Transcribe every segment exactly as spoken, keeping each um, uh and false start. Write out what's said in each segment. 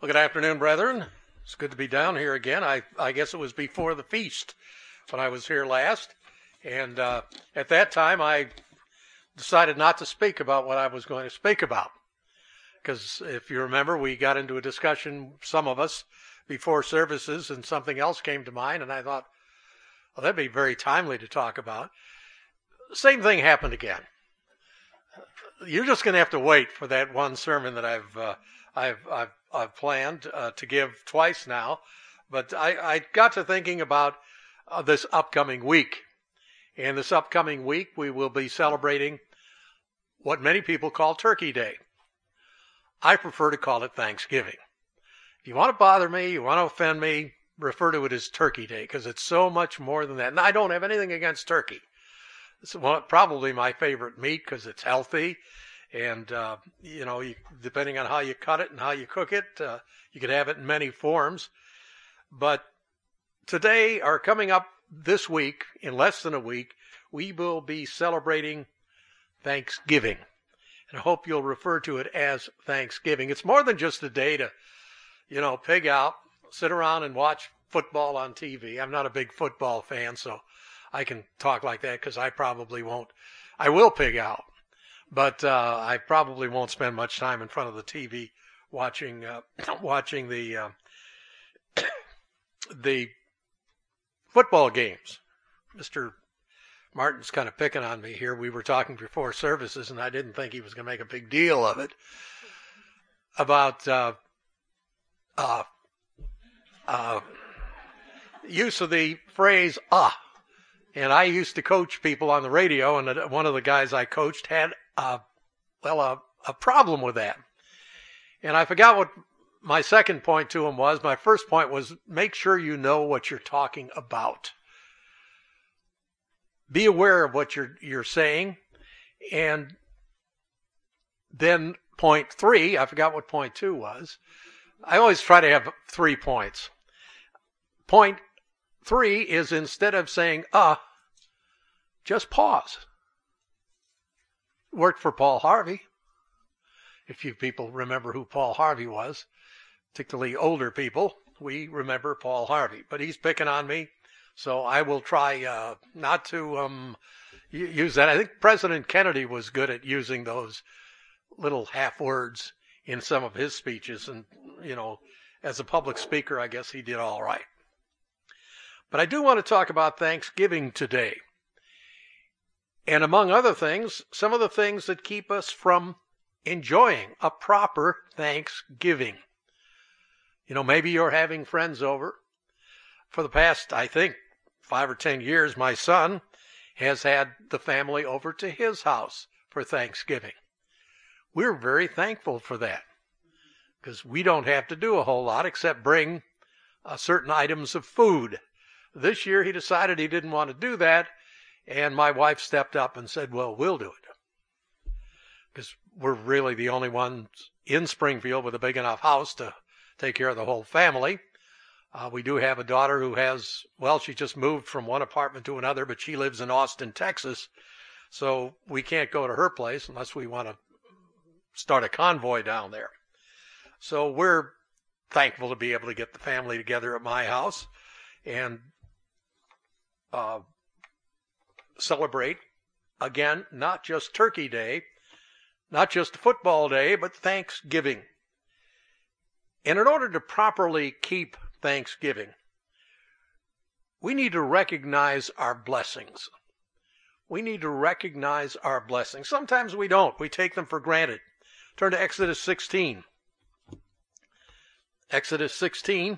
Well, good afternoon, brethren. It's good to be down here again. I, I guess it was before the feast when I was here last. And uh, at that time, I decided not to speak about what I was going to speak about. Because if you remember, we got into a discussion, some of us, before services, and something else came to mind. And I thought, well, that'd be very timely to talk about. Same thing happened again. You're just going to have to wait for that one sermon that I've uh, I've, I've I've planned uh, to give twice now. But I, I got to thinking about uh, this upcoming week. And this upcoming week, we will be celebrating what many people call Turkey Day. I prefer to call it Thanksgiving. If you want to bother me, you want to offend me, refer to it as Turkey Day, because it's so much more than that. And I don't have anything against turkey. It's one, probably my favorite meat because it's healthy. And, uh, you know, you, depending on how you cut it and how you cook it, uh, you could have it in many forms. But today, or coming up this week, in less than a week, we will be celebrating Thanksgiving. And I hope you'll refer to it as Thanksgiving. It's more than just a day to, you know, pig out, sit around and watch football on T V. I'm not a big football fan, so I can talk like that because I probably won't. I will pig out, but uh, I probably won't spend much time in front of the T V watching uh, watching the uh, the football games. Mister Martin's kind of picking on me here. We were talking before services, and I didn't think he was going to make a big deal of it about uh, uh, uh, use of the phrase "ah." And I used to coach people on the radio, and one of the guys I coached had, uh, well, a, a problem with that. And I forgot what my second point to him was. My first point was make sure you know what you're talking about. Be aware of what you're you're saying. And then point three, I forgot what point two was. I always try to have three points. Point three is instead of saying, uh, just pause. Worked for Paul Harvey. If you people remember who Paul Harvey was, particularly older people, we remember Paul Harvey. But he's picking on me, so I will try uh, not to um, use that. I think President Kennedy was good at using those little half words in some of his speeches. And, you know, as a public speaker, I guess he did all right. But I do want to talk about Thanksgiving today. And among other things, some of the things that keep us from enjoying a proper Thanksgiving. You know, maybe you're having friends over. For the past, I think, five or ten years, my son has had the family over to his house for Thanksgiving. We're very thankful for that because we don't have to do a whole lot except bring uh, certain items of food. This year he decided he didn't want to do that, and my wife stepped up and said, well, we'll do it. Because we're really the only ones in Springfield with a big enough house to take care of the whole family. Uh, we do have a daughter who has, well, she just moved from one apartment to another, but she lives in Austin, Texas. So we can't go to her place unless we want to start a convoy down there. So we're thankful to be able to get the family together at my house and uh, celebrate, again, not just Turkey Day, not just Football Day, but Thanksgiving. And in order to properly keep Thanksgiving, we need to recognize our blessings. We need to recognize our blessings. Sometimes we don't. We take them for granted. Turn to Exodus sixteen. Exodus sixteen.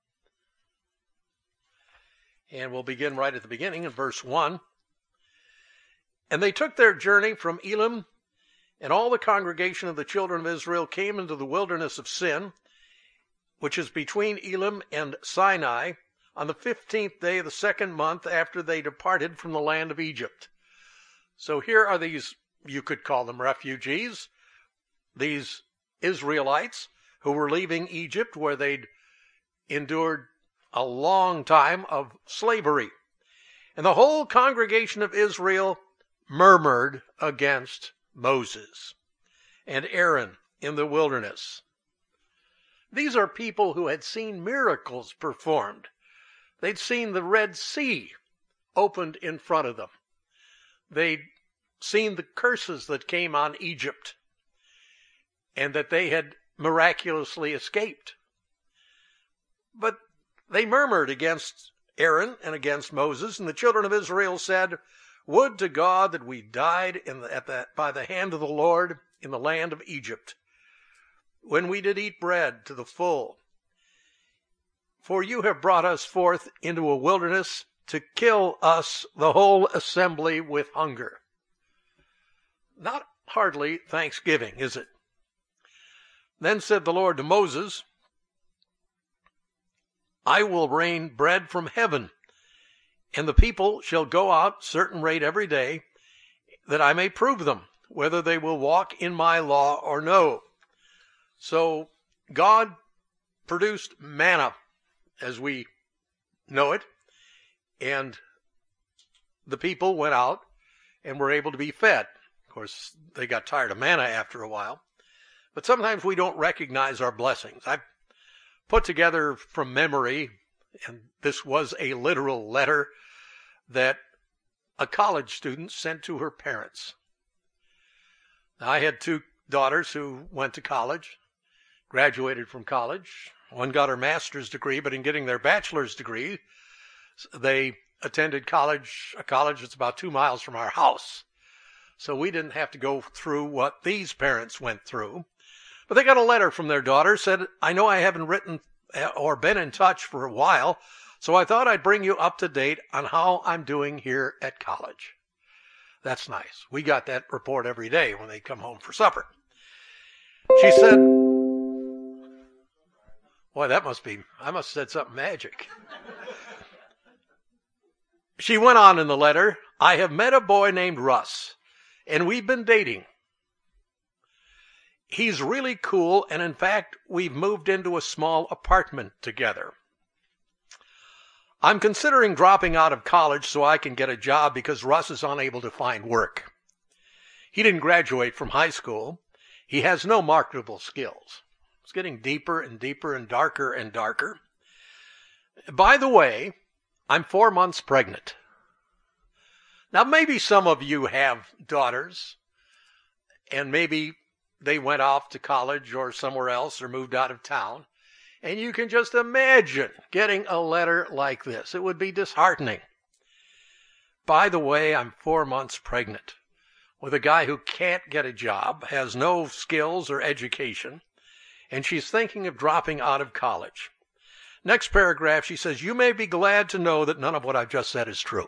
And we'll begin right at the beginning in verse one. And they took their journey from Elim, and all the congregation of the children of Israel came into the wilderness of Sin, which is between Elim and Sinai, on the fifteenth day of the second month after they departed from the land of Egypt. So here are these, you could call them refugees, these Israelites who were leaving Egypt where they'd endured a long time of slavery. And the whole congregation of Israel murmured against Moses and Aaron in the wilderness. These are people who had seen miracles performed. They'd seen the Red Sea opened in front of them. They'd seen the curses that came on Egypt and that they had miraculously escaped. But they murmured against Aaron and against Moses, and the children of Israel said, "Would to God that we died in the, at the, by the hand of the Lord in the land of Egypt, when we did eat bread to the full. For you have brought us forth into a wilderness to kill us, the whole assembly, with hunger." Not hardly thanksgiving, is it? Then said the Lord to Moses, "I will rain bread from heaven, and the people shall go out certain rate every day, that I may prove them, whether they will walk in my law or no." So God produced manna, as we know it, and the people went out and were able to be fed. Of course, they got tired of manna after a while. But sometimes we don't recognize our blessings. I've put together from memory, and this was a literal letter that a college student sent to her parents. Now, I had two daughters who went to college, graduated from college. One got her master's degree, but in getting their bachelor's degree, they attended college, a college that's about two miles from our house. So we didn't have to go through what these parents went through. But they got a letter from their daughter, said, "I know I haven't written or been in touch for a while, so I thought I'd bring you up to date on how I'm doing here at college." That's nice. We got that report every day when they come home for supper. She said, boy, that must be, I must have said something magic. She went on in the letter, "I have met a boy named Russ, and we've been dating. He's really cool, and in fact, we've moved into a small apartment together. I'm considering dropping out of college so I can get a job because Russ is unable to find work. He didn't graduate from high school. He has no marketable skills." It's getting deeper and deeper and darker and darker. "By the way, I'm four months pregnant." Now, maybe some of you have daughters, and maybe they went off to college or somewhere else or moved out of town, and you can just imagine getting a letter like this. It would be disheartening. "By the way, I'm four months pregnant with a guy who can't get a job, has no skills or education, and she's thinking of dropping out of college." Next paragraph, she says, "You may be glad to know that none of what I've just said is true."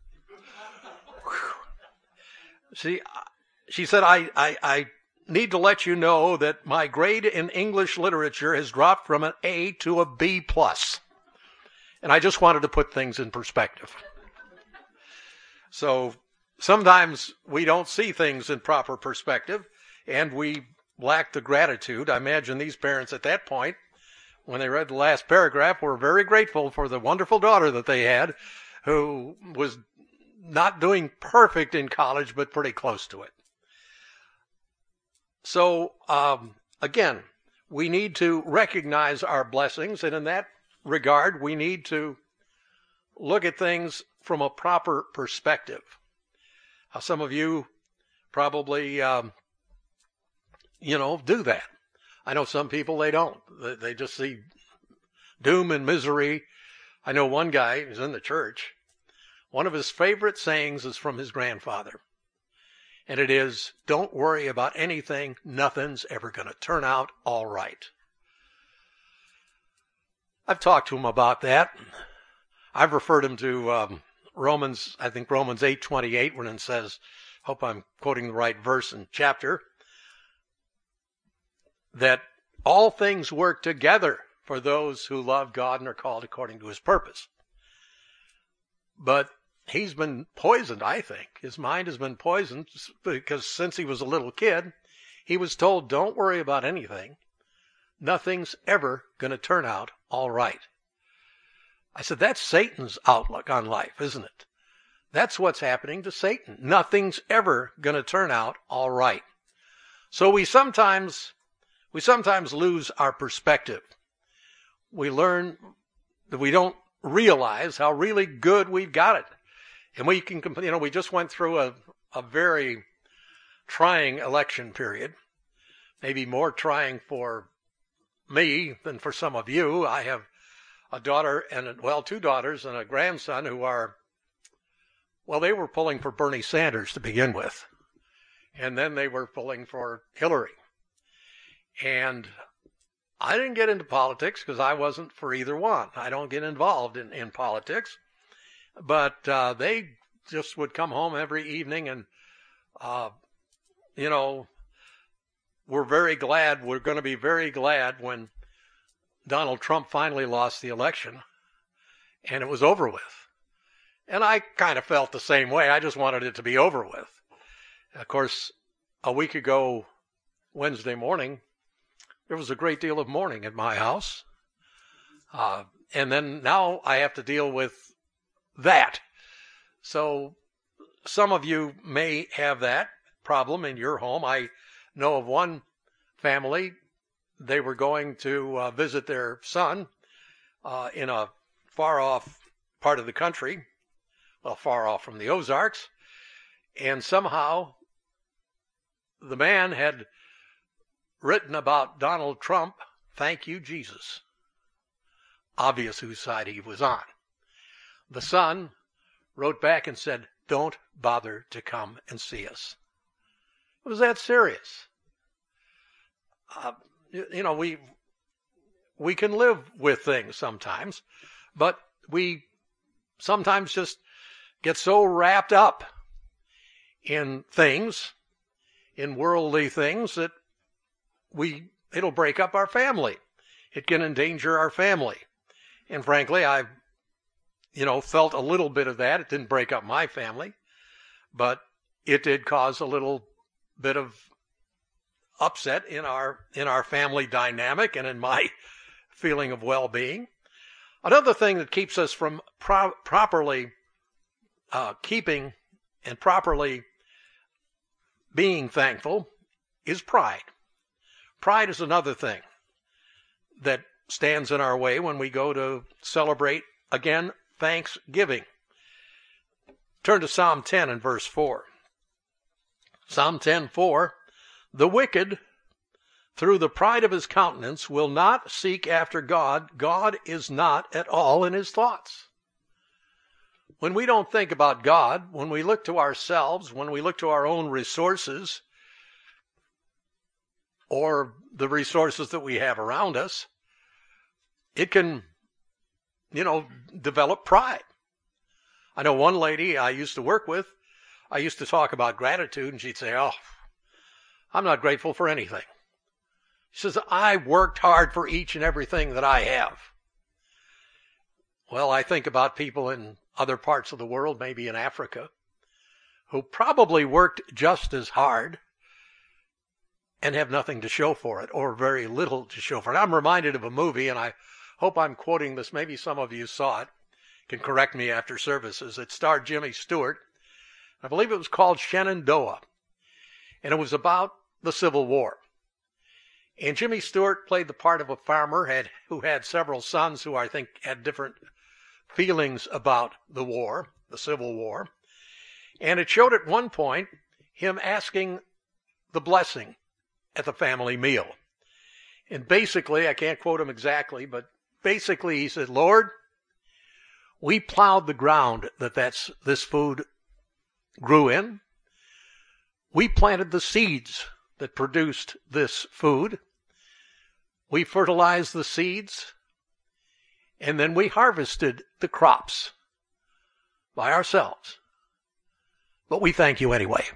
See, she said, I, I, I need to let you know that my grade in English literature has dropped from an A to a B plus. And I just wanted to put things in perspective. So sometimes we don't see things in proper perspective, and we lack the gratitude. I imagine these parents at that point, when they read the last paragraph, were very grateful for the wonderful daughter that they had, who was not doing perfect in college, but pretty close to it. So, um, again, we need to recognize our blessings, and in that regard, we need to look at things from a proper perspective. Uh, some of you probably, um, you know, do that. I know some people, they don't. They, they just see doom and misery. I know one guy who's in the church. One of his favorite sayings is from his grandfather. And it is, "Don't worry about anything. Nothing's ever going to turn out all right." I've talked to him about that. I've referred him to um, Romans, I think Romans eight twenty-eight, when it says, hope I'm quoting the right verse and chapter, that all things work together for those who love God and are called according to his purpose. But he's been poisoned, I think. His mind has been poisoned because since he was a little kid, he was told, don't worry about anything. Nothing's ever going to turn out all right. I said, that's Satan's outlook on life, isn't it? That's what's happening to Satan. Nothing's ever going to turn out all right. So we sometimes, we sometimes lose our perspective. we learn that we don't realize how really good we've got it. And we can, you know, we just went through a, a very trying election period, maybe more trying for me than for some of you. I have a daughter and, well, two daughters and a grandson who are, well, they were pulling for Bernie Sanders to begin with. And then they were pulling for Hillary. And I didn't get into politics because I wasn't for either one. I don't get involved in, in politics. But uh, they just would come home every evening and, uh, you know, we're very glad, we're going to be very glad when Donald Trump finally lost the election and it was over with. And I kind of felt the same way. I just wanted it to be over with. Of course, a week ago, Wednesday morning, there was a great deal of mourning at my house. Uh, and then now I have to deal with that. So some of you may have that problem in your home. I know of one family, they were going to uh, visit their son uh, in a far off part of the country, well, far off from the Ozarks, and somehow the man had written about Donald Trump, "Thank you, Jesus." Obvious whose side he was on. The son wrote back and said, "Don't bother to come and see us." It was that serious. Uh, you, you know, we we can live with things sometimes, but we sometimes just get so wrapped up in things, in worldly things, that we it'll break up our family. It can endanger our family. And frankly, I, you know, felt a little bit of that. It didn't break up my family, but it did cause a little bit of upset in our in our family dynamic and in my feeling of well-being. Another thing that keeps us from pro- properly uh, keeping and properly being thankful is pride. Pride is another thing that stands in our way when we go to celebrate, again, Thanksgiving. Turn to Psalm ten and verse four. Psalm ten four, "The wicked, through the pride of his countenance, will not seek after God. God is not at all in his thoughts." When we don't think about God, when we look to ourselves, when we look to our own resources, or the resources that we have around us, it can, you know, develop pride. I know one lady I used to work with, I used to talk about gratitude, and she'd say, "Oh, I'm not grateful for anything." She says, "I worked hard for each and everything that I have." Well, I think about people in other parts of the world, maybe in Africa, who probably worked just as hard and have nothing to show for it, or very little to show for it. I'm reminded of a movie, and I hope I'm quoting this. Maybe some of you saw it. You can correct me after services. It starred Jimmy Stewart. I believe it was called Shenandoah, and it was about the Civil War. And Jimmy Stewart played the part of a farmer had who had several sons who I think had different feelings about the war, the Civil War. And it showed at one point him asking the blessing at the family meal. And basically, I can't quote him exactly, but basically he said, "Lord, we plowed the ground that that's, this food grew in. We planted the seeds that produced this food. We fertilized the seeds, and then we harvested the crops by ourselves. But we thank you anyway."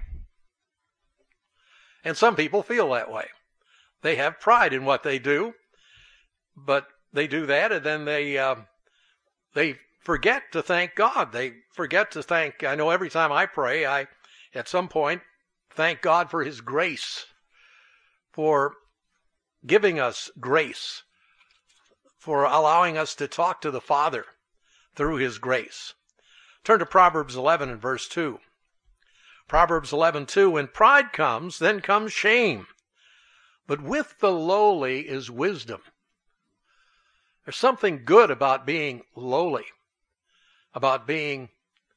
And some people feel that way. They have pride in what they do, but they do that, and then they uh, they forget to thank God. They forget to thank, I know every time I pray, I, at some point, thank God for his grace, for giving us grace, for allowing us to talk to the Father through his grace. Turn to Proverbs eleven and verse two. Proverbs eleven two, "When pride comes, then comes shame, but with the lowly is wisdom." There's something good about being lowly, about being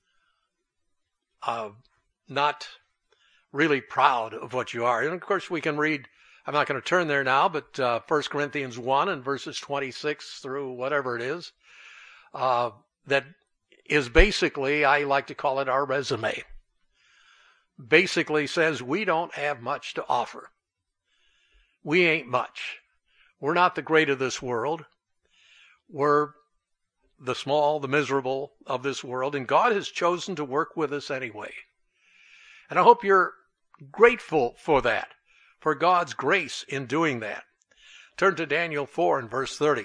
uh, not really proud of what you are. And of course, we can read, I'm not going to turn there now, but uh, First Corinthians one and verses twenty-six through whatever it is, uh, that is basically, I like to call it our resume. Basically says we don't have much to offer. We ain't much. We're not the great of this world. We're the small, the miserable of this world, and God has chosen to work with us anyway. And I hope you're grateful for that, for God's grace in doing that. Turn to Daniel four and verse thirty.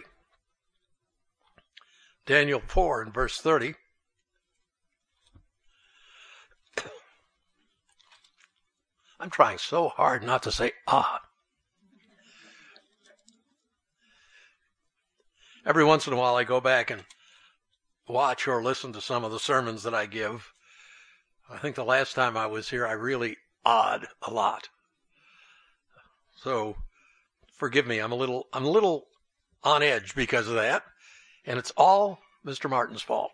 Daniel four and verse thirty. I'm trying so hard not to say ah. Every once in a while I go back and watch or listen to some of the sermons that I give. I think the last time I was here I really awed a lot. So forgive me, I'm a little I'm a little on edge because of that, and it's all Mister Martin's fault.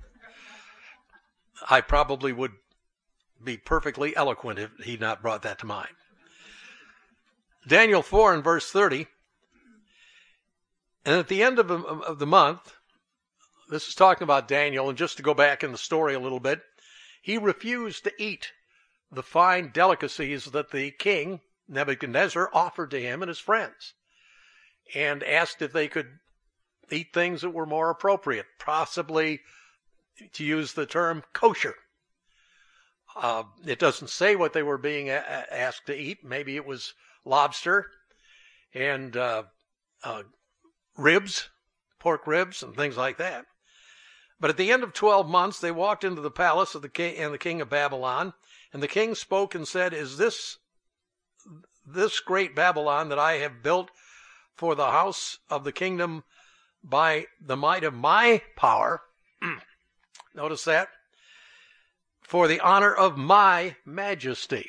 I probably would be perfectly eloquent if he'd not brought that to mind. Daniel four and verse thirty. And at the end of, of the month, this is talking about Daniel, and just to go back in the story a little bit, he refused to eat the fine delicacies that the king, Nebuchadnezzar, offered to him and his friends, and asked if they could eat things that were more appropriate, possibly, to use the term, kosher. Uh, it doesn't say what they were being a- asked to eat. Maybe it was lobster and uh, uh, ribs, pork ribs, and things like that. But at the end of twelve months, they walked into the palace of the king and the king of Babylon, and the king spoke and said, "Is this this great Babylon that I have built for the house of the kingdom by the might of my power?" Notice that. "For the honor of my majesty."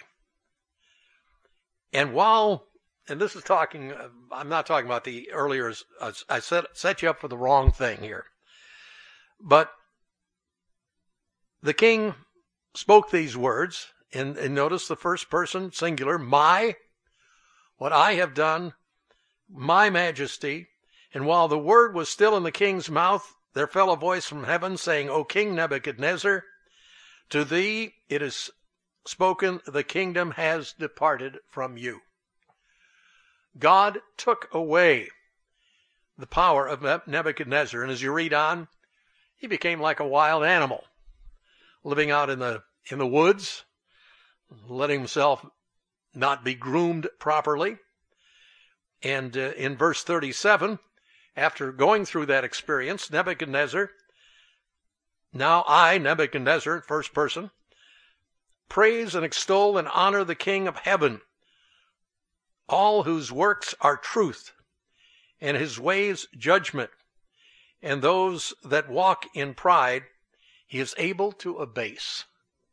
And while, and this is talking, I'm not talking about the earlier, I set, set you up for the wrong thing here. But the king spoke these words, and, and notice the first person singular, my, what I have done, my majesty. And while the word was still in the king's mouth, there fell a voice from heaven saying, "O King Nebuchadnezzar, to thee it is spoken, the kingdom has departed from you." God took away the power of Nebuchadnezzar, and as you read on, he became like a wild animal, living out in the in the woods, letting himself not be groomed properly. And uh, in verse thirty-seven, after going through that experience, Nebuchadnezzar, now I, Nebuchadnezzar, first person, praise and extol and honor the King of heaven, all whose works are truth, and his ways judgment, and those that walk in pride he is able to abase.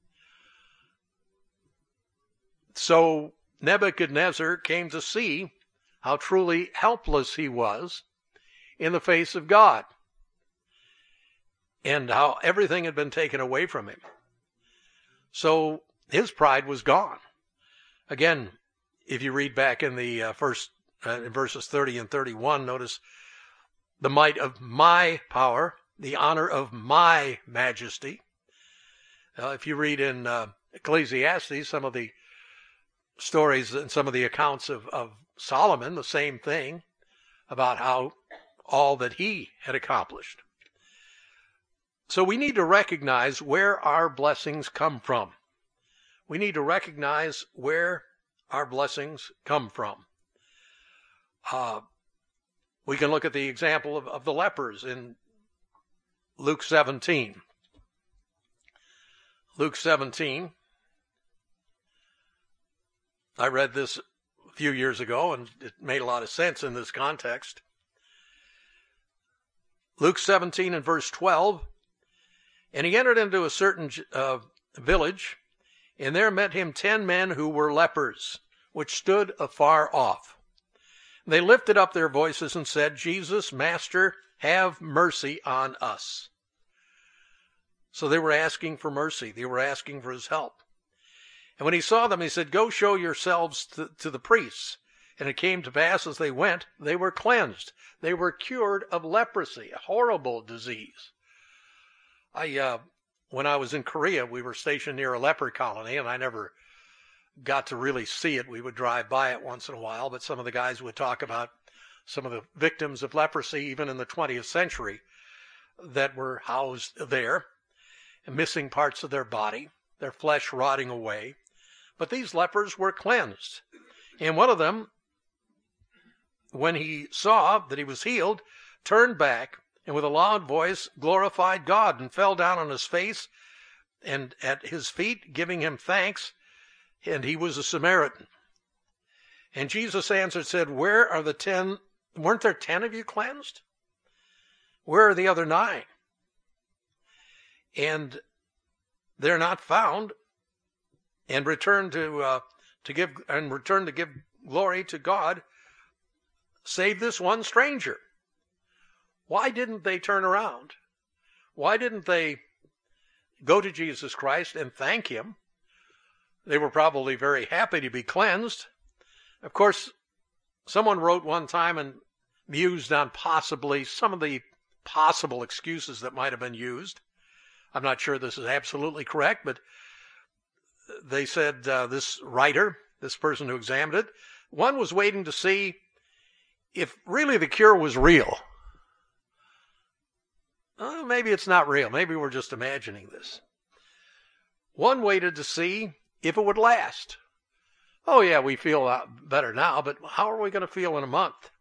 So Nebuchadnezzar came to see how truly helpless he was in the face of God, and how everything had been taken away from him. So his pride was gone. Again, if you read back in the uh, first uh, in verses thirty and thirty-one, notice the might of my power, the honor of my majesty. Uh, if you read in uh, Ecclesiastes, some of the stories and some of the accounts of, of Solomon, the same thing about how all that he had accomplished. So we need to recognize where our blessings come from. We need to recognize where our blessings come from. Uh, we can look at the example of, of the lepers in Luke seventeen. Luke seventeen. I read this a few years ago, and it made a lot of sense in this context. Luke seventeen and verse twelve. "And he entered into a certain uh, village, and there met him ten men who were lepers, which stood afar off. They lifted up their voices and said, 'Jesus, Master, have mercy on us. So they were asking for mercy. They were asking for his help. And when he saw them, he said, go show yourselves to, to the priests. And it came to pass as they went, they were cleansed. They were cured of leprosy, a horrible disease. I, uh, when I was in Korea, we were stationed near a leper colony, and I never got to really see it. We would drive by it once in a while, but some of the guys would talk about some of the victims of leprosy, even in the twentieth century, that were housed there, missing parts of their body, their flesh rotting away. But these lepers were cleansed. And one of them, when he saw that he was healed, turned back and with a loud voice glorified God and fell down on his face and at his feet, giving him thanks. And he was a Samaritan. And Jesus answered, said, where are the ten? Weren't there ten of you cleansed? Where are the other nine? And they're not found. And returned to uh, to give and returned to give glory to God, save this one stranger. Why didn't they turn around? Why didn't they go to Jesus Christ and thank him? They were probably very happy to be cleansed. Of course, someone wrote one time and mused on possibly some of the possible excuses that might have been used. I'm not sure this is absolutely correct, but they said uh, this writer, this person who examined it, one was waiting to see if really the cure was real. Uh, maybe it's not real. Maybe we're just imagining this. One waited to see if it would last. Oh yeah, we feel a lot better now, but how are we going to feel in a month?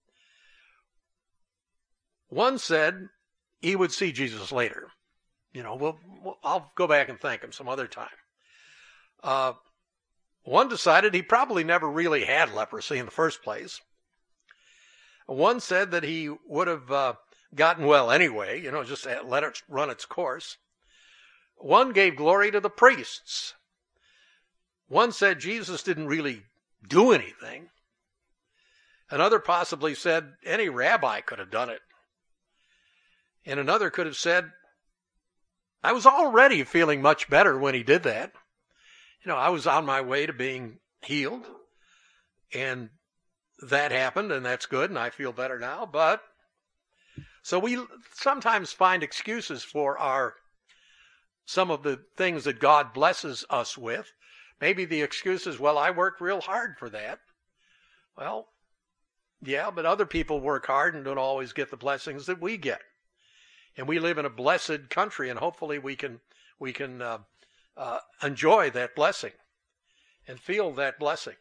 One said he would see Jesus later. You know, we'll, we'll, I'll go back and thank him some other time. Uh, one decided he probably never really had leprosy in the first place. One said that he would have uh, gotten well anyway, you know, just let it run its course. One gave glory to the priests. One said Jesus didn't really do anything. Another possibly said any rabbi could have done it. And another could have said, I was already feeling much better when he did that. You know, I was on my way to being healed, and that happened, and that's good, and I feel better now. But so we sometimes find excuses for our some of the things that God blesses us with. Maybe the excuse is, well, I worked real hard for that. Well, yeah, but other people work hard and don't always get the blessings that we get. And we live in a blessed country, and hopefully we can we can uh, uh, enjoy that blessing and feel that blessing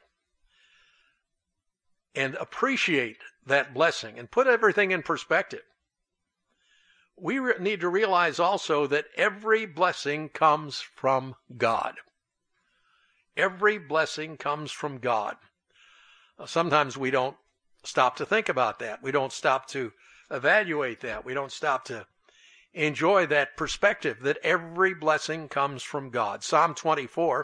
and appreciate that blessing and put everything in perspective. We re- need to realize also that every blessing comes from God. Every blessing comes from God. Uh, sometimes we don't stop to think about that. We don't stop to evaluate that. We don't stop to enjoy that perspective that every blessing comes from God. Psalm twenty-four,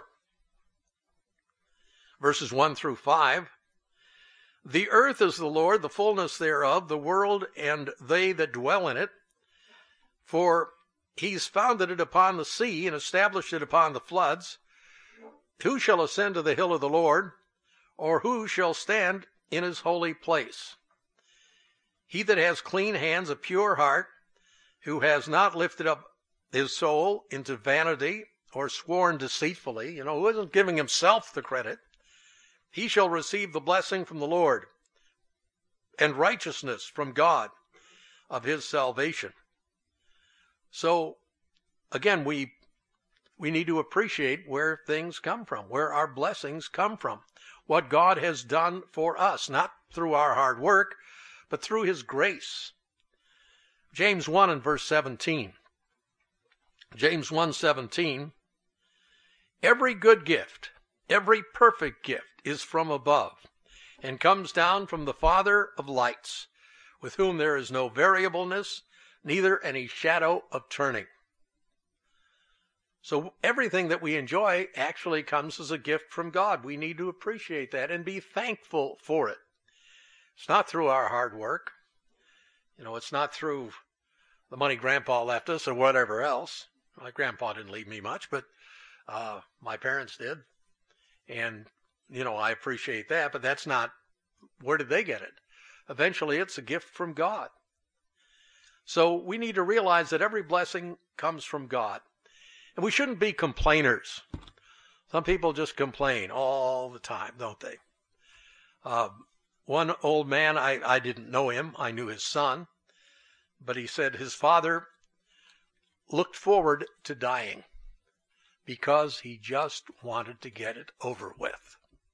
verses one through five. The earth is the Lord, the fullness thereof, the world and they that dwell in it. For he's founded it upon the sea and established it upon the floods. Who shall ascend to the hill of the Lord, or who shall stand in his holy place? He that has clean hands, a pure heart, who has not lifted up his soul into vanity or sworn deceitfully, you know, who isn't giving himself the credit, he shall receive the blessing from the Lord and righteousness from God of his salvation. So, again, we we need to appreciate where things come from, where our blessings come from, what God has done for us, not through our hard work, but through his grace. James one and verse seventeen. James one seventeen. Every good gift, every perfect gift is from above and comes down from the Father of lights, with whom there is no variableness, neither any shadow of turning. So everything that we enjoy actually comes as a gift from God. We need to appreciate that and be thankful for it. It's not through our hard work. You know, it's not through the money Grandpa left us or whatever else. My grandpa didn't leave me much, but uh, my parents did. And, you know, I appreciate that, but that's not, where did they get it? Eventually, it's a gift from God. So we need to realize that every blessing comes from God. And we shouldn't be complainers. Some people just complain all the time, don't they? Uh, one old man, I, I didn't know him. I knew his son. But he said his father looked forward to dying because he just wanted to get it over with.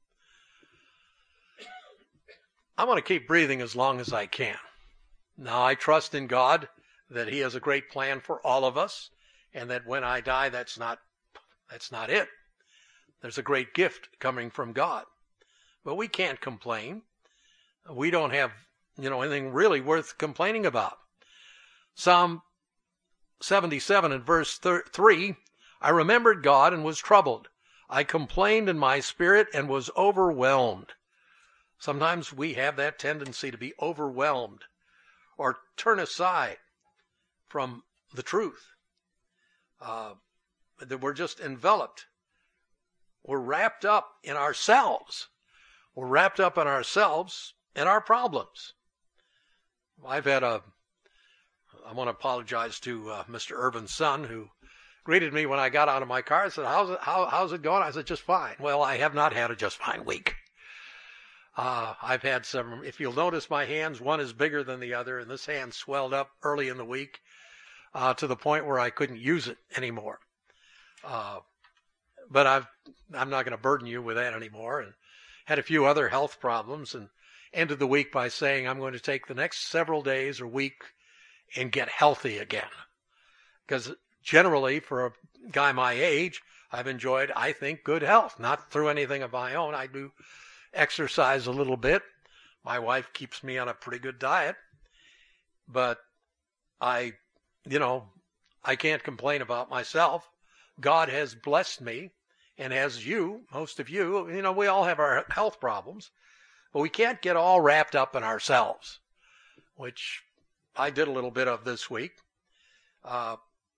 I want to keep breathing as long as I can. Now, I trust in God that he has a great plan for all of us, and that when I die, that's not, that's not it. There's a great gift coming from God. But we can't complain. We don't have, you know, anything really worth complaining about. Psalm seventy-seven and verse three, I remembered God and was troubled. I complained in my spirit and was overwhelmed. Sometimes we have that tendency to be overwhelmed or turn aside from the truth. Uh, that we're just enveloped. We're wrapped up in ourselves. We're wrapped up in ourselves and our problems. I've had a, I want to apologize to uh, Mister Irvin's son, who greeted me when I got out of my car. I said, how's it, how, how's it going? I said, just fine. Well, I have not had a just fine week. Uh, I've had some, if you'll notice my hands, one is bigger than the other, and this hand swelled up early in the week uh, to the point where I couldn't use it anymore. Uh, but I've, I'm not going to burden you with that anymore, and had a few other health problems, and ended the week by saying I'm going to take the next several days or week and get healthy again. Because generally, for a guy my age, I've enjoyed, I think, good health. Not through anything of my own. I do exercise a little bit. My wife keeps me on a pretty good diet. But I, you know, I can't complain about myself. God has blessed me, and as you, most of you, you know, we all have our health problems. But we can't get all wrapped up in ourselves, which I did a little bit of this week. Uh,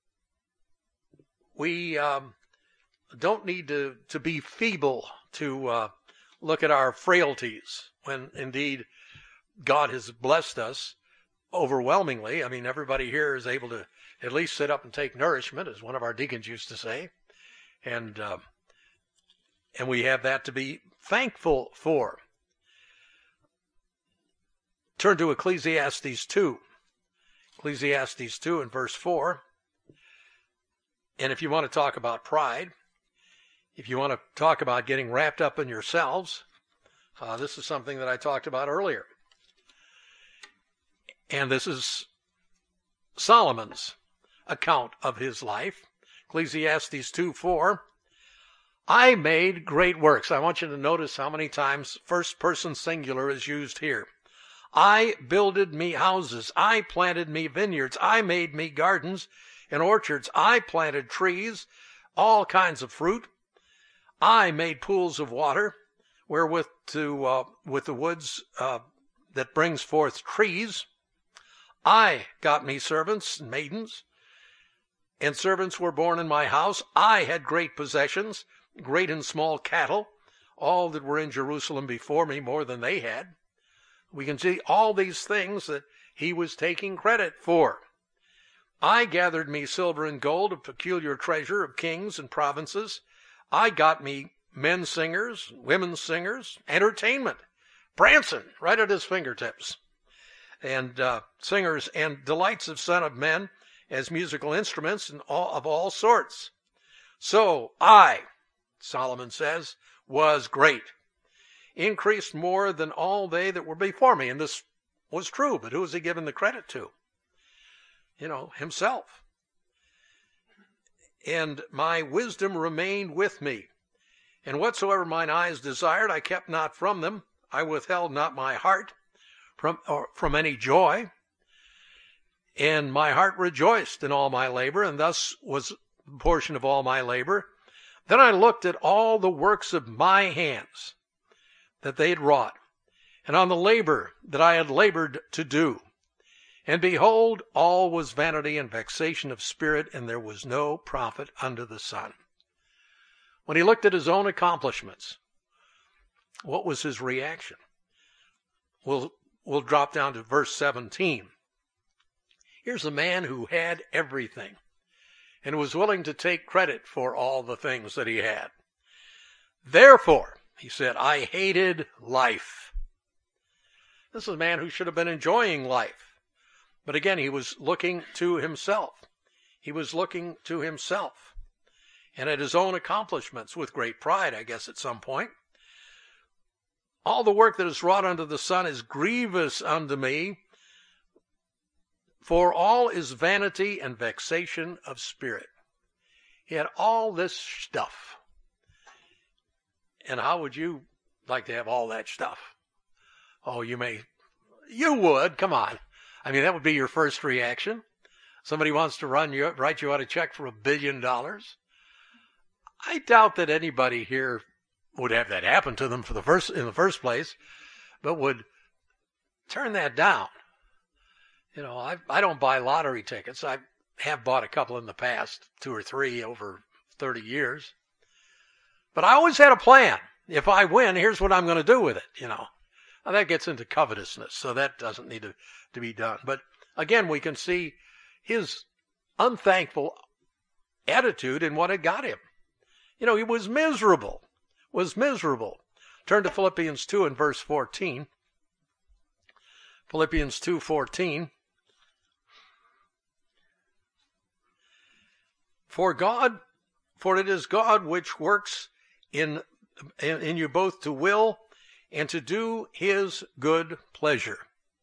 we um, don't need to, to be feeble to uh, look at our frailties when indeed God has blessed us overwhelmingly. I mean, everybody here is able to at least sit up and take nourishment, as one of our deacons used to say. And, uh, and we have that to be thankful for. Turn to Ecclesiastes two. Ecclesiastes two and verse four. And if you want to talk about pride, if you want to talk about getting wrapped up in yourselves, uh, this is something that I talked about earlier. And this is Solomon's account of his life. Ecclesiastes two four. I made great works. I want you to notice how many times first person singular is used here. I builded me houses. I planted me vineyards. I made me gardens and orchards. I planted trees, all kinds of fruit. I made pools of water, wherewith to, uh, with the woods uh, that brings forth trees. I got me servants and maidens, and servants were born in my house. I had great possessions, great and small cattle, all that were in Jerusalem before me, more than they had. We can see all these things that he was taking credit for. I gathered me silver and gold, a peculiar treasure of kings and provinces. I got me men singers, women singers, entertainment, prancing right at his fingertips, and uh, singers and delights of son of men as musical instruments and all, of all sorts. So I, Solomon says, was great, increased more than all they that were before me. And this was true, but who was he giving the credit to? You know, himself. And my wisdom remained with me. And whatsoever mine eyes desired, I kept not from them. I withheld not my heart from, or from any joy. And my heart rejoiced in all my labor, and thus was the portion of all my labor. Then I looked at all the works of my hands that they had wrought, and on the labor that I had labored to do. And behold, all was vanity and vexation of spirit, and there was no profit under the sun. When he looked at his own accomplishments, what was his reaction? We'll, we'll drop down to verse seventeen. Here's a man who had everything and was willing to take credit for all the things that he had. Therefore, he said, I hated life. This is a man who should have been enjoying life. But again, he was looking to himself. He was looking to himself and at his own accomplishments with great pride, I guess, at some point. All the work that is wrought under the sun is grievous unto me, for all is vanity and vexation of spirit. He had all this stuff. And how would you like to have all that stuff? Oh, you may, you would, come on. I mean, that would be your first reaction. Somebody wants to run you, write you out a check for a billion dollars. I doubt that anybody here would have that happen to them for the first, in the first place, but would turn that down. You know, I I don't buy lottery tickets. I have bought a couple in the past, two or three over thirty years. But I always had a plan. If I win, here's what I'm going to do with it, you know. Now that gets into covetousness, so that doesn't need to, to be done. But again, we can see his unthankful attitude in what had got him. You know, he was miserable, was miserable. Turn to Philippians two and verse fourteen. Philippians two fourteen. For God, for it is God which works in, in, in you both to will and to do his good pleasure.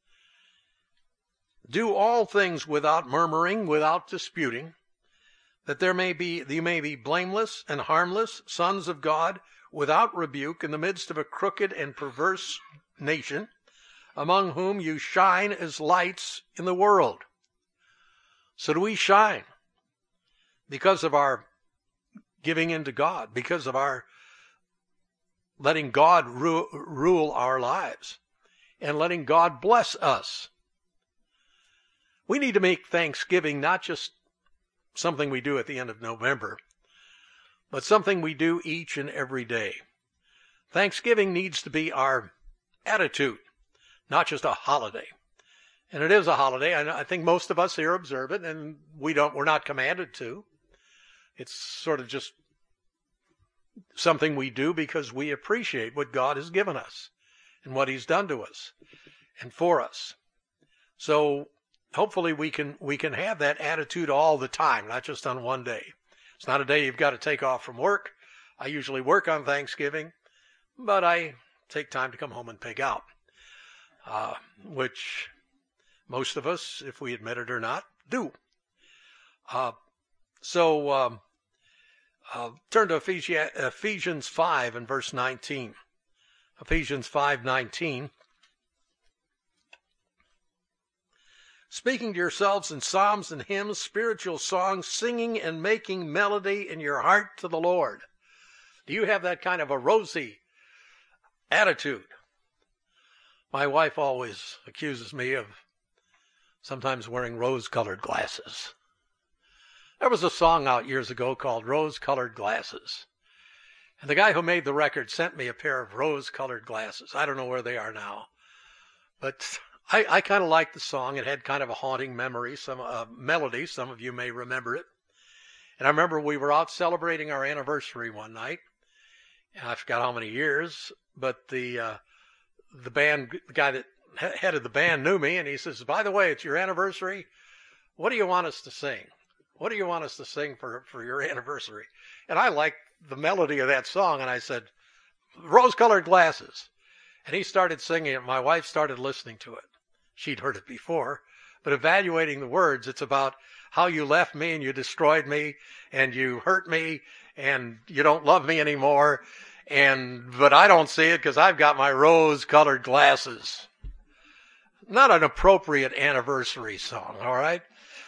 Do all things without murmuring, without disputing, that there may be, that you may be blameless and harmless, sons of God, without rebuke, in the midst of a crooked and perverse nation, among whom you shine as lights in the world. So do we shine because of our giving into God, because of our letting God ru- rule our lives and letting God bless us. We need to make Thanksgiving not just something we do at the end of November, but something we do each and every day. Thanksgiving needs to be our attitude, not just a holiday. And it is a holiday. I, I think most of us here observe it, and we don't, we're not commanded to. It's sort of just something we do because we appreciate what God has given us and what he's done to us and for us. So hopefully we can we can have that attitude all the time, not just on one day. It's not a day you've got to take off from work. I usually work on Thanksgiving, but I take time to come home and pig out, uh, which most of us, if we admit it or not, do. Uh, so um, uh, turn to Ephesians five and verse nineteen. Ephesians five nineteen. Speaking to yourselves in psalms and hymns, spiritual songs, singing and making melody in your heart to the Lord. Do you have that kind of a rosy attitude? My wife always accuses me of sometimes wearing rose-colored glasses. There was a song out years ago called Rose-Colored Glasses. And the guy who made the record sent me a pair of rose-colored glasses. I don't know where they are now. But I, I kind of liked the song. It had kind of a haunting memory, some uh, melody. Some of you may remember it. And I remember we were out celebrating our anniversary one night. And I forgot how many years, but the uh, the band, the guy that headed the band knew me, and he says, by the way, it's your anniversary. What do you want us to sing? What do you want us to sing for, for your anniversary? And I liked the melody of that song, and I said, Rose-Colored Glasses. And he started singing it. My wife started listening to it. She'd heard it before, but evaluating the words, it's about how you left me and you destroyed me and you hurt me and you don't love me anymore. And, but I don't see it because I've got my rose-colored glasses. Not an appropriate anniversary song, all right?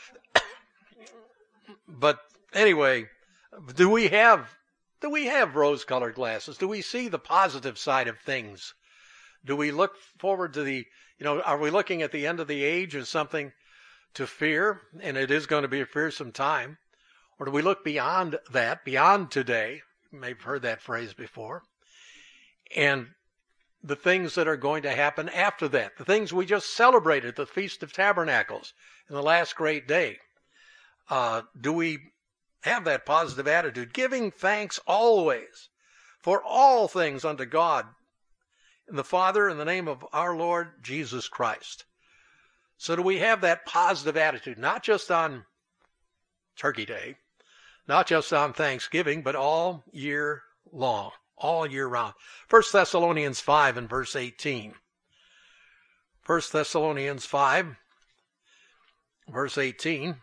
But anyway, do we have, do we have rose-colored glasses? Do we see the positive side of things? Do we look forward to the, you know, are we looking at the end of the age as something to fear, and it is going to be a fearsome time? Or do we look beyond that, beyond today? You may have heard that phrase before. And the things that are going to happen after that, the things we just celebrated, the Feast of Tabernacles, and the last great day. Uh, do we have that positive attitude? Giving thanks always for all things unto God and the Father in the name of our Lord Jesus Christ. So do we have that positive attitude, not just on Turkey Day, not just on Thanksgiving, but all year long, all year round. First Thessalonians five and verse eighteen. First Thessalonians five, verse eighteen.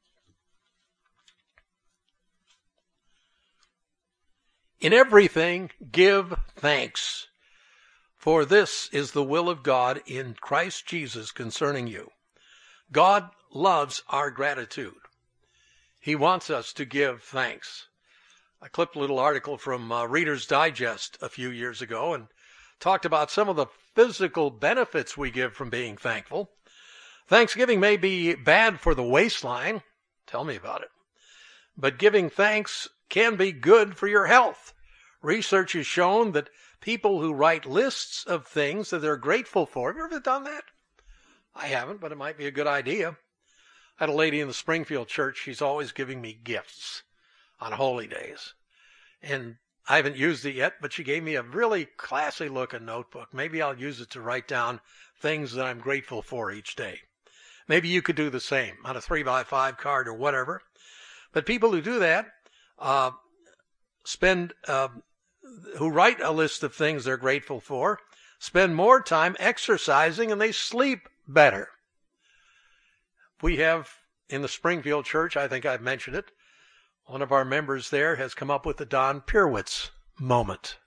In everything give thanks, for this is the will of God in Christ Jesus concerning you. God loves our gratitude. He wants us to give thanks. I clipped a little article from uh, Reader's Digest a few years ago and talked about some of the physical benefits we give from being thankful. Thanksgiving may be bad for the waistline. Tell me about it. But giving thanks can be good for your health. Research has shown that people who write lists of things that they're grateful for, have you ever done that? I haven't, but it might be a good idea. I had a lady in the Springfield church. She's always giving me gifts on holy days. And I haven't used it yet, but she gave me a really classy looking notebook. Maybe I'll use it to write down things that I'm grateful for each day. Maybe you could do the same on a three by five card or whatever. But people who do that, uh, spend, uh, who write a list of things they're grateful for, spend more time exercising and they sleep better. We have in the Springfield church, I think I've mentioned it, one of our members there has come up with the Don Pirwitz moment.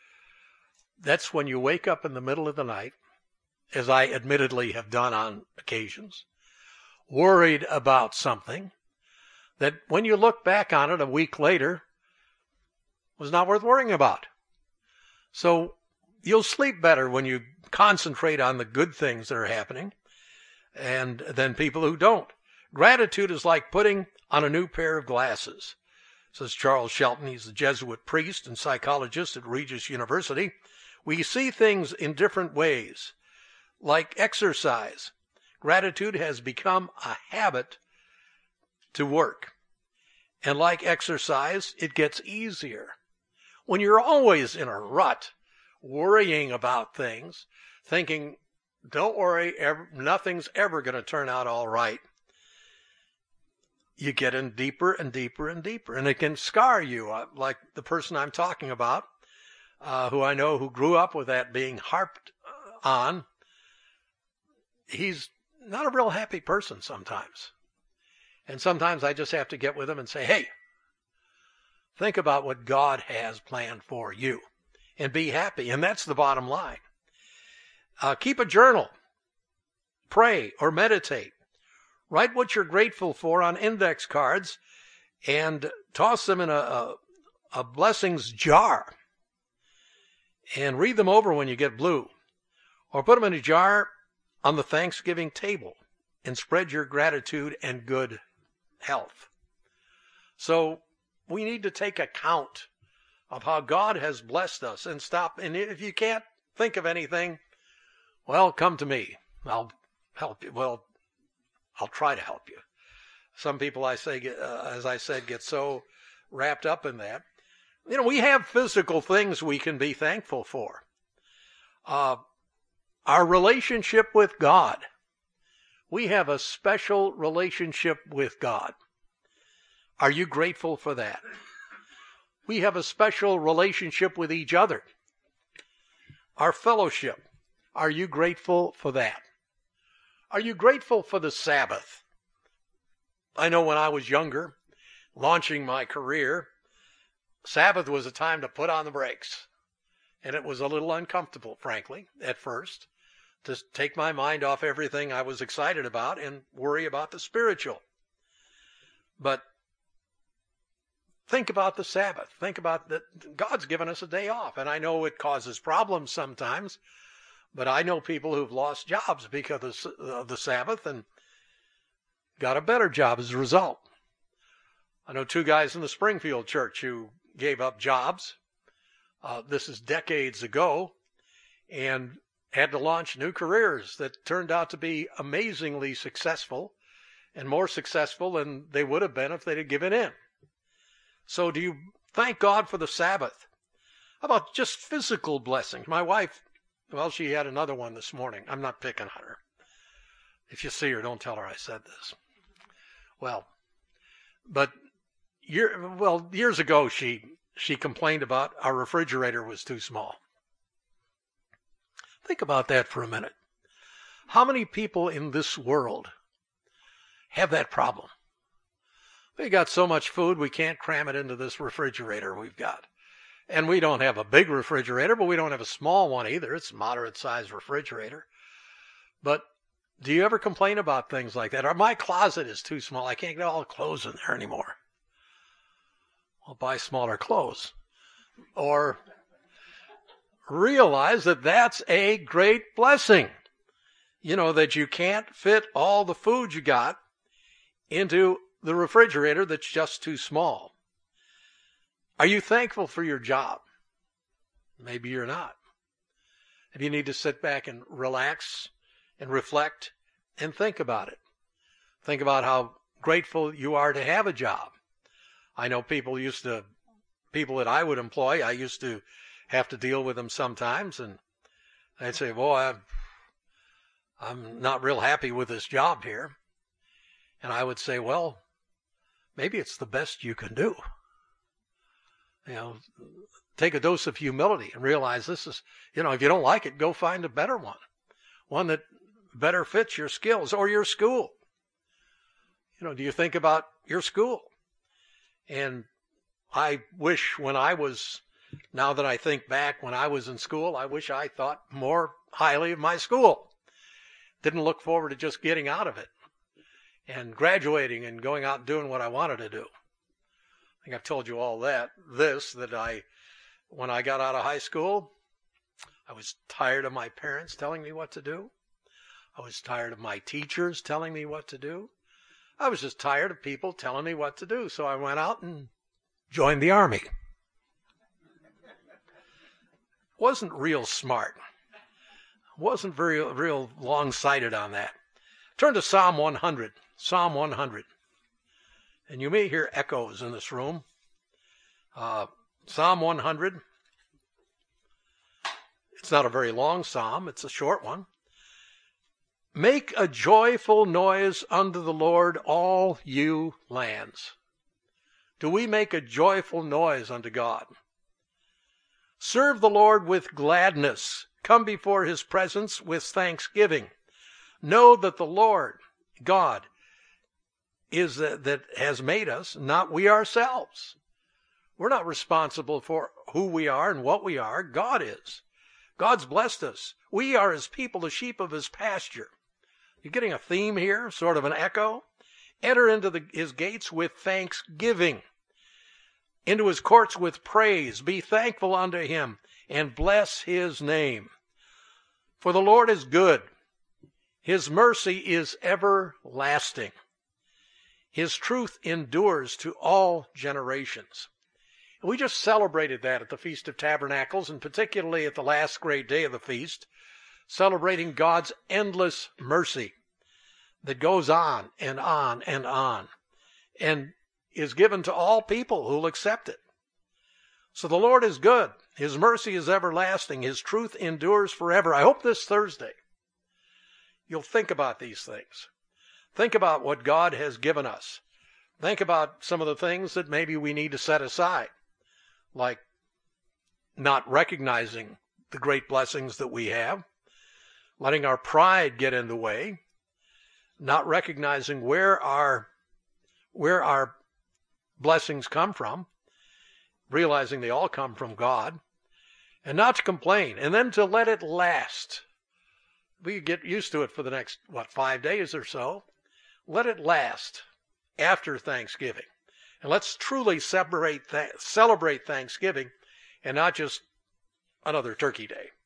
That's when you wake up in the middle of the night, as I admittedly have done on occasions, worried about something that when you look back on it a week later was not worth worrying about. So you'll sleep better when you concentrate on the good things that are happening and than people who don't. Gratitude is like putting on a new pair of glasses, says Charles Shelton. He's a Jesuit priest and psychologist at Regis University. We see things in different ways, like exercise. Gratitude has become a habit to work. And like exercise, it gets easier. When you're always in a rut, worrying about things, thinking, don't worry, ever, nothing's ever going to turn out all right, you get in deeper and deeper and deeper. And it can scar you, uh, like the person I'm talking about, uh, who I know who grew up with that being harped on. He's not a real happy person sometimes. And sometimes I just have to get with him and say, hey, think about what God has planned for you and be happy. And that's the bottom line. Uh, keep a journal. Pray or meditate. Write what you're grateful for on index cards and toss them in a, a, a blessings jar. And read them over when you get blue. Or put them in a jar on the Thanksgiving table and spread your gratitude and good health. So we need to take account of how God has blessed us and stop. And if you can't think of anything, well, come to me. I'll help you. Well, I'll try to help you. Some people, I say, uh, as I said, get so wrapped up in that. You know, we have physical things we can be thankful for. Uh, our relationship with God. We have a special relationship with God. Are you grateful for that? We have a special relationship with each other. Our fellowship. Are you grateful for that? Are you grateful for the Sabbath? I know when I was younger, launching my career, Sabbath was a time to put on the brakes. And it was a little uncomfortable, frankly, at first, to take my mind off everything I was excited about and worry about the spiritual. But think about the Sabbath. Think about that God's given us a day off. And I know it causes problems sometimes, but I know people who've lost jobs because of the Sabbath, and got a better job as a result. I know two guys in the Springfield church who gave up jobs. Uh, this is decades ago, and had to launch new careers that turned out to be amazingly successful, and more successful than they would have been if they'd have given in. So do you thank God for the Sabbath? How about just physical blessings? My wife, well, she had another one this morning. I'm not picking on her. If you see her, don't tell her I said this. Well, but year, well, years ago, she she complained about our refrigerator was too small. Think about that for a minute. How many people in this world have that problem? We got so much food, we can't cram it into this refrigerator we've got. And we don't have a big refrigerator, but we don't have a small one either. It's a moderate-sized refrigerator. But do you ever complain about things like that? Or my closet is too small. I can't get all the clothes in there anymore. Well, buy smaller clothes. Or realize that that's a great blessing. You know, that you can't fit all the food you got into the refrigerator that's just too small. Are you thankful for your job? Maybe you're not. If you need to sit back and relax and reflect and think about it. Think about how grateful you are to have a job. I know people used to, people that I would employ, I used to have to deal with them sometimes, and they'd say, boy, I'm, I'm not real happy with this job here. And I would say, well, maybe it's the best you can do. You know, take a dose of humility and realize this is, you know, if you don't like it, go find a better one. One that better fits your skills or your school. You know, do you think about your school? And I wish when I was, now that I think back when I was in school, I wish I thought more highly of my school. Didn't look forward to just getting out of it and graduating and going out and doing what I wanted to do. I think I've told you all that, this, that I, when I got out of high school, I was tired of my parents telling me what to do. I was tired of my teachers telling me what to do. I was just tired of people telling me what to do. So I went out and joined the Army. Wasn't real smart. Wasn't very real long-sighted on that. Turn to Psalm one hundred. Psalm one hundred. And you may hear echoes in this room. Uh, Psalm one hundred. It's not a very long psalm. It's a short one. Make a joyful noise unto the Lord, all you lands. Do we make a joyful noise unto God? Serve the Lord with gladness. Come before his presence with thanksgiving. Know that the Lord, God, is that, that has made us, not we ourselves. We're not responsible for who we are and what we are. God is. God's blessed us. We are his people, the sheep of his pasture. You're getting a theme here, sort of an echo. Enter into the, his gates with thanksgiving, into his courts with praise. Be thankful unto him and bless his name. For the Lord is good. His mercy is everlasting. His truth endures to all generations. We just celebrated that at the Feast of Tabernacles, and particularly at the last great day of the feast, celebrating God's endless mercy that goes on and on and on and is given to all people who will accept it. So the Lord is good. His mercy is everlasting. His truth endures forever. I hope this Thursday you'll think about these things. Think about what God has given us. Think about some of the things that maybe we need to set aside, like not recognizing the great blessings that we have, letting our pride get in the way, not recognizing where our, where our blessings come from, realizing they all come from God, and not to complain, and then to let it last. We get used to it for the next, what, five days or so. Let it last after Thanksgiving. And let's truly celebrate, th- celebrate Thanksgiving and not just another turkey day.